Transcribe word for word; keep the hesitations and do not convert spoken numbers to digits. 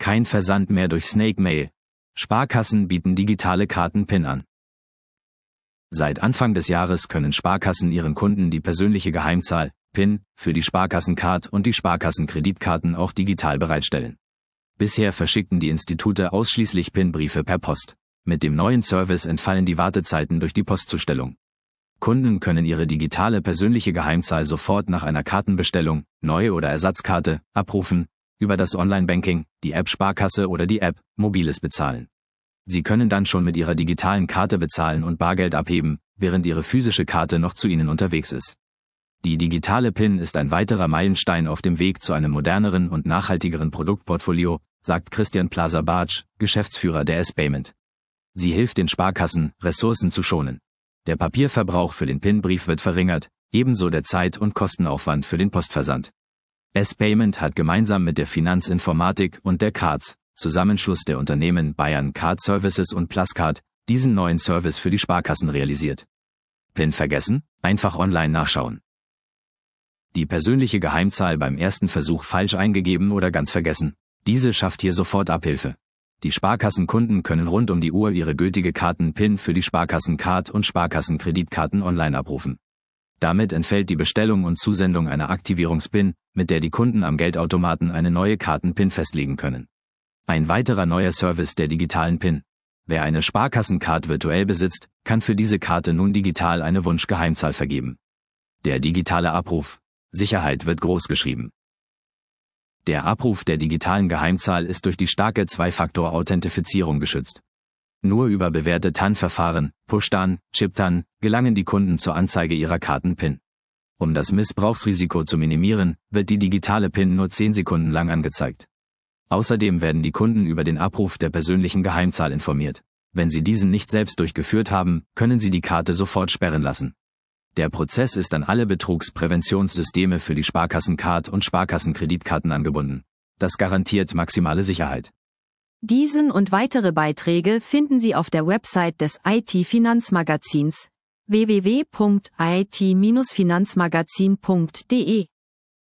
Kein Versand mehr durch Snake Mail. Sparkassen bieten digitale Karten-PIN an. Seit Anfang des Jahres können Sparkassen ihren Kunden die persönliche Geheimzahl, PIN, für die Sparkassencard und die Sparkassenkreditkarten auch digital bereitstellen. Bisher verschickten die Institute ausschließlich PIN-Briefe per Post. Mit dem neuen Service entfallen die Wartezeiten durch die Postzustellung. Kunden können ihre digitale persönliche Geheimzahl sofort nach einer Kartenbestellung, Neu- oder Ersatzkarte, abrufen, über das Online-Banking, die App Sparkasse oder die App Mobiles bezahlen. Sie können dann schon mit ihrer digitalen Karte bezahlen und Bargeld abheben, während ihre physische Karte noch zu ihnen unterwegs ist. Die digitale PIN ist ein weiterer Meilenstein auf dem Weg zu einem moderneren und nachhaltigeren Produktportfolio, sagt Christian Plaza-Bartsch, Geschäftsführer der S-Payment. Sie hilft den Sparkassen, Ressourcen zu schonen. Der Papierverbrauch für den PIN-Brief wird verringert, ebenso der Zeit- und Kostenaufwand für den Postversand. S-Payment hat gemeinsam mit der Finanzinformatik und der Cards, Zusammenschluss der Unternehmen Bayern Card Services und Pluscard, diesen neuen Service für die Sparkassen realisiert. PIN vergessen? Einfach online nachschauen. Die persönliche Geheimzahl beim ersten Versuch falsch eingegeben oder ganz vergessen. Diese schafft hier sofort Abhilfe. Die Sparkassenkunden können rund um die Uhr ihre gültige Karten-PIN für die Sparkassencard und Sparkassenkreditkarten online abrufen. Damit entfällt die Bestellung und Zusendung einer Aktivierungs-PIN, mit der die Kunden am Geldautomaten eine neue Karten-PIN festlegen können. Ein weiterer neuer Service der digitalen PIN. Wer eine Sparkassencard virtuell besitzt, kann für diese Karte nun digital eine Wunschgeheimzahl vergeben. Der digitale Abruf. Sicherheit wird großgeschrieben. Der Abruf der digitalen Geheimzahl ist durch die starke Zwei-Faktor-Authentifizierung geschützt. Nur über bewährte T A N-Verfahren, Push-T A N, Chip-T A N, gelangen die Kunden zur Anzeige ihrer Karten-PIN. Um das Missbrauchsrisiko zu minimieren, wird die digitale PIN nur zehn Sekunden lang angezeigt. Außerdem werden die Kunden über den Abruf der persönlichen Geheimzahl informiert. Wenn sie diesen nicht selbst durchgeführt haben, können sie die Karte sofort sperren lassen. Der Prozess ist an alle Betrugspräventionssysteme für die Sparkassencard und Sparkassenkreditkarten angebunden. Das garantiert maximale Sicherheit. Diesen und weitere Beiträge finden Sie auf der Website des I T-Finanzmagazins w w w punkt i t Bindestrich finanzmagazin punkt d e.